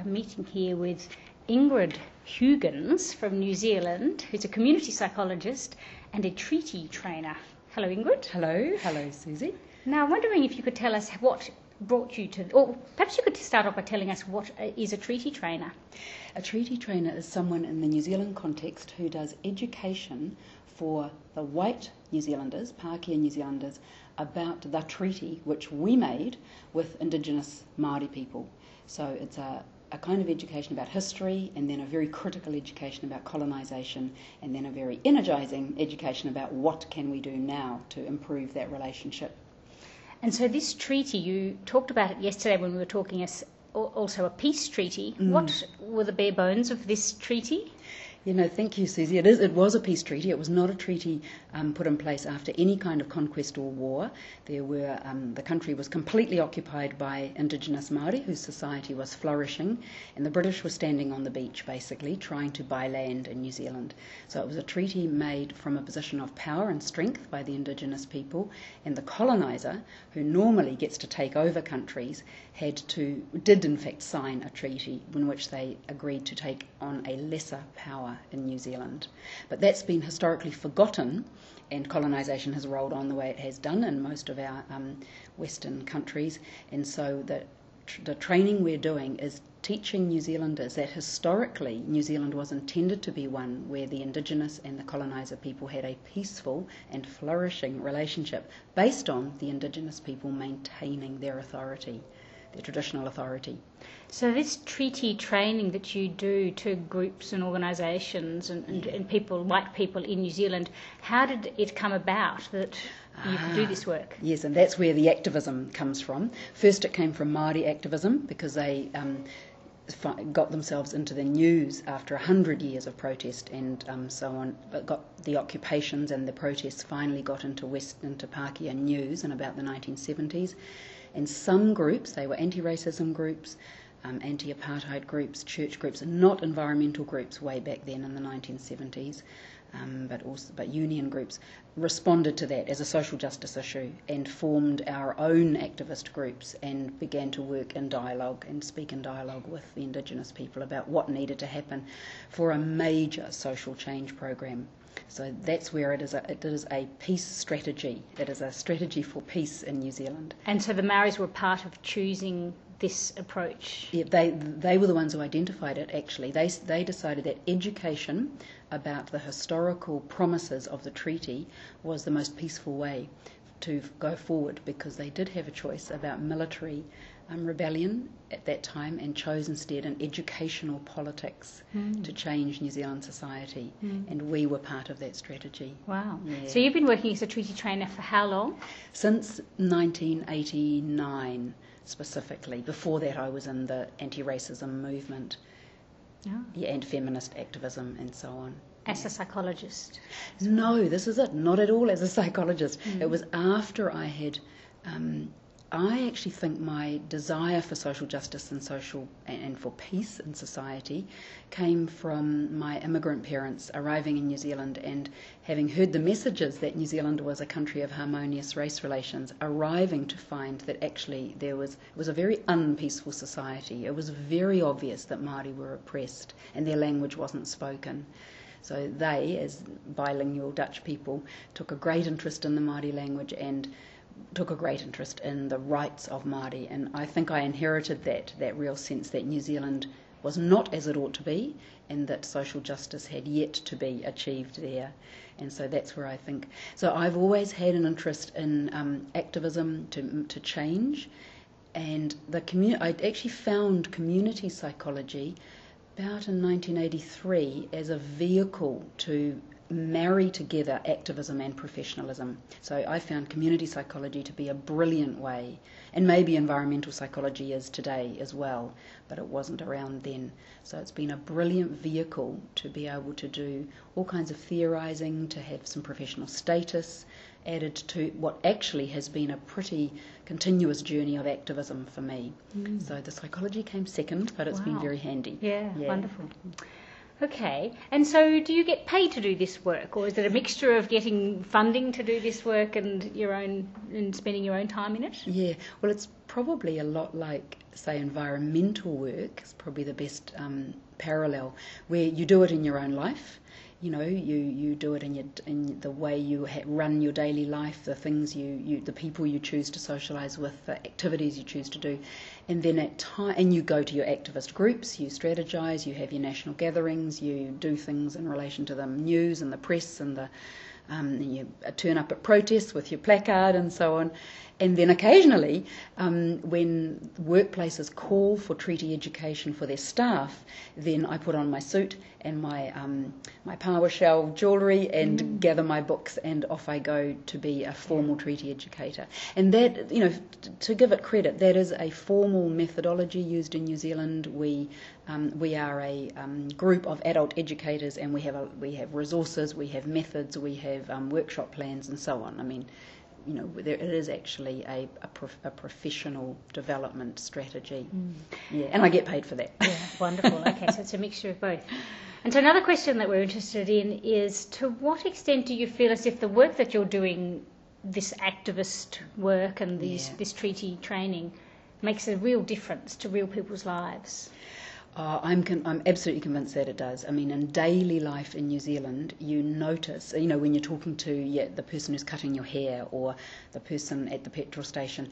I'm meeting here with Ingrid Hugens from New Zealand, who's a community psychologist and a treaty trainer. Hello, Ingrid. Hello, Susie. Now, I'm wondering if you could tell us what brought you to, or perhaps you could start off by telling us what is a treaty trainer. A treaty trainer is someone in the New Zealand context who does education for the white New Zealanders, Pākehā New Zealanders, about the treaty which we made with Indigenous Māori people. So it's a kind of education about history, and then a very critical education about colonisation, and then a very energising education about what can we do now to improve that relationship. And so this treaty, you talked about it yesterday when we were talking as also a peace treaty. What were the bare bones of this treaty? Thank you, Susie. It was a peace treaty. It was not a treaty put in place after any kind of conquest or war. The country was completely occupied by Indigenous Māori, whose society was flourishing, and the British were standing on the beach, basically, trying to buy land in New Zealand. So it was a treaty made from a position of power and strength by the Indigenous people, and the coloniser, who normally gets to take over countries, did in fact sign a treaty in which they agreed to take on a lesser power in New Zealand. But that's been historically forgotten, and colonisation has rolled on the way it has done in most of our Western countries. And so the training we're doing is teaching New Zealanders that historically New Zealand was intended to be one where the Indigenous and the coloniser people had a peaceful and flourishing relationship based on the Indigenous people maintaining their authority, their traditional authority. So this treaty training that you do to groups and organisations and people, white people in New Zealand, how did it come about that you could do this work? Yes, and that's where the activism comes from. First it came from Māori activism, because they got themselves into the news after 100 years of protest and so on, but got the occupations and the protests finally got into Pākehā news in about the 1970s. And some groups, they were anti-racism groups, anti-apartheid groups, church groups, and not environmental groups way back then in the 1970s, but union groups, responded to that as a social justice issue and formed our own activist groups and began to work in dialogue and speak in dialogue with the Indigenous people about what needed to happen for a major social change program. So that's where it is a peace strategy. It is a strategy for peace in New Zealand. And so the Maoris were part of choosing this approach? Yeah, they were the ones who identified it, actually. They decided that education about the historical promises of the treaty was the most peaceful way to go forward, because they did have a choice about military rebellion at that time and chose instead an educational politics to change New Zealand society, and we were part of that strategy. Wow. Yeah. So you've been working as a treaty trainer for how long? Since 1989 specifically. Before that I was in the anti-racism movement and feminist activism and so on. As a psychologist? No, this is it. Not at all as a psychologist. It was after I had... I actually think my desire for social justice and for peace in society came from my immigrant parents arriving in New Zealand and having heard the messages that New Zealand was a country of harmonious race relations, arriving to find that actually it was a very unpeaceful society. It was very obvious that Māori were oppressed and their language wasn't spoken. So they, as bilingual Dutch people, took a great interest in the Māori language and took a great interest in the rights of Māori, and I think I inherited that real sense that New Zealand was not as it ought to be and that social justice had yet to be achieved there. And so that's where I think... So I've always had an interest in activism to change, and I actually found community psychology about in 1983 as a vehicle to marry together activism and professionalism. So I found community psychology to be a brilliant way, and maybe environmental psychology is today as well, but it wasn't around then. So it's been a brilliant vehicle to be able to do all kinds of theorising, to have some professional status added to what actually has been a pretty continuous journey of activism for me. So the psychology came second, but it's been very handy. Yeah, wonderful. Okay, and so do you get paid to do this work, or is it a mixture of getting funding to do this work and spending your own time in it? Yeah, well, it's probably a lot like, say, environmental work. It's probably the best parallel, where you do it in your own life. You know, you do it in the way you run your daily life, the things the people you choose to socialise with, the activities you choose to do, and then and you go to your activist groups, you strategise, you have your national gatherings, you do things in relation to the news and the press and you turn up at protests with your placard and so on. And then occasionally, when workplaces call for treaty education for their staff, then I put on my suit and my PowerShell jewellery and gather my books, and off I go to be a formal treaty educator. And that, you know, to give it credit, that is a formal methodology used in New Zealand. We are a group of adult educators, and we have resources, we have methods, we have workshop plans, and so on. I mean, you know, it is actually a professional development strategy. Yeah, and I get paid for that. Yeah, wonderful. Okay, so it's a mixture of both. And so another question that we're interested in is, to what extent do you feel as if the work that you're doing, this activist work and this treaty training, makes a real difference to real people's lives? I'm absolutely convinced that it does. I mean, in daily life in New Zealand, you notice, you know, when you're talking to the person who's cutting your hair or the person at the petrol station,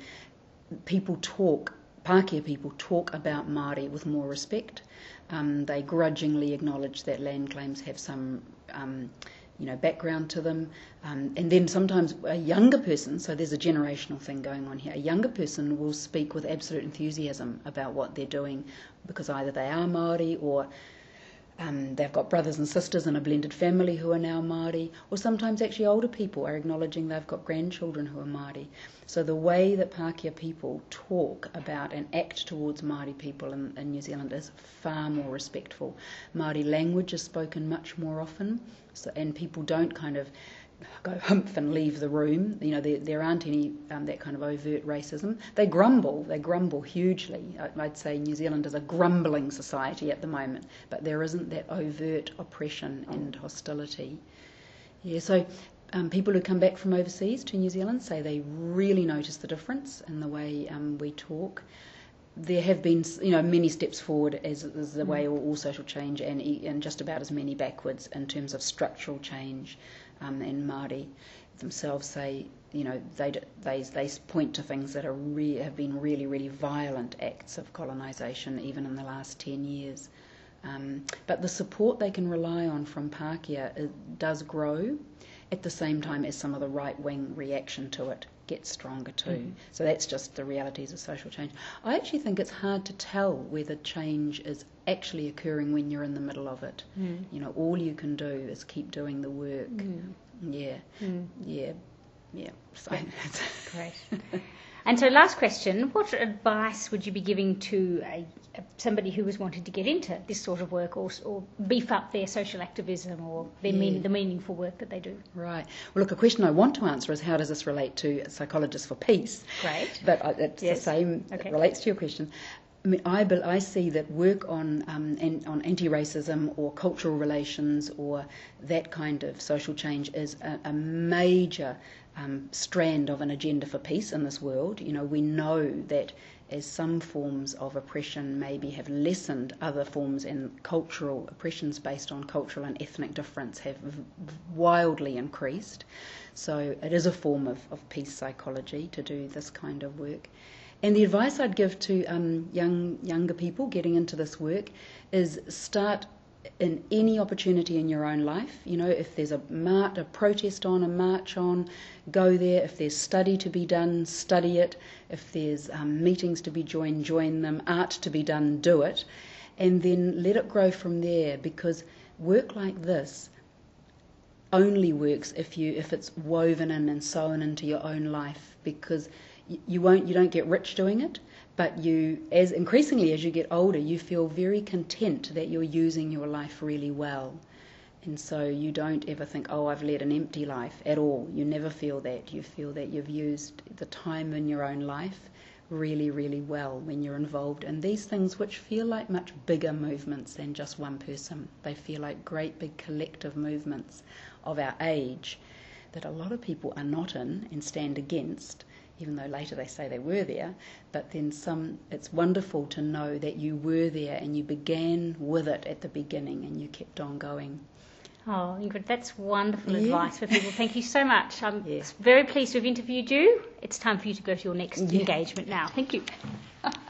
Pākehā people talk about Māori with more respect. They grudgingly acknowledge that land claims have some background to them. And then sometimes a younger person, so there's a generational thing going on here, a younger person will speak with absolute enthusiasm about what they're doing, because either they are Māori or they've got brothers and sisters in a blended family who are now Māori, or sometimes actually older people are acknowledging they've got grandchildren who are Māori. So the way that Pākehā people talk about and act towards Māori people in New Zealand is far more respectful. Māori language is spoken much more often, and people don't kind of go humph and leave the room. You know, there aren't any that kind of overt racism. They grumble hugely. I'd say New Zealand is a grumbling society at the moment, but there isn't that overt oppression and hostility. Yeah, so people who come back from overseas to New Zealand say they really notice the difference in the way we talk. There have been, many steps forward as the way all social change, and just about as many backwards in terms of structural change. And Māori themselves say, they point to things that have been really, really violent acts of colonisation, even in the last 10 years. But the support they can rely on from Pākehā does grow at the same time as some of the right-wing reaction to it gets stronger too. So that's just the realities of social change. I actually think it's hard to tell whether change is actually occurring when you're in the middle of it. All you can do is keep doing the work. Yeah. So, great. And so last question, what advice would you be giving to somebody who was wanting to get into this sort of work, or beef up their social activism or the meaningful work that they do? Right. Well, look, a question I want to answer is, how does this relate to Psychologists for Peace? Great. But it's the same. Okay. It relates to your question. I mean, I see that work on anti-racism or cultural relations or that kind of social change is a major strand of an agenda for peace in this world. We know that as some forms of oppression maybe have lessened, other forms and cultural oppressions based on cultural and ethnic difference have wildly increased. So it is a form of peace psychology to do this kind of work. And the advice I'd give to younger people getting into this work is start in any opportunity in your own life. If there's a protest on, a march on, go there. If there's study to be done, study it. If there's meetings to be joined, join them. Art to be done, do it. And then let it grow from there, because work like this only works if it's woven in and sewn into your own life, because you don't get rich doing it, but increasingly as you get older, you feel very content that you're using your life really well. And so you don't ever think, oh, I've led an empty life at all. You never feel that. You feel that you've used the time in your own life really, really well when you're involved in these things which feel like much bigger movements than just one person. They feel like great big collective movements of our age that a lot of people are not in and stand against, even though later they say they were there. But then it's wonderful to know that you were there and you began with it at the beginning and you kept on going. Oh, Ingrid, that's wonderful advice for people. Thank you so much. I'm very pleased to have interviewed you. It's time for you to go to your next engagement now. Thank you.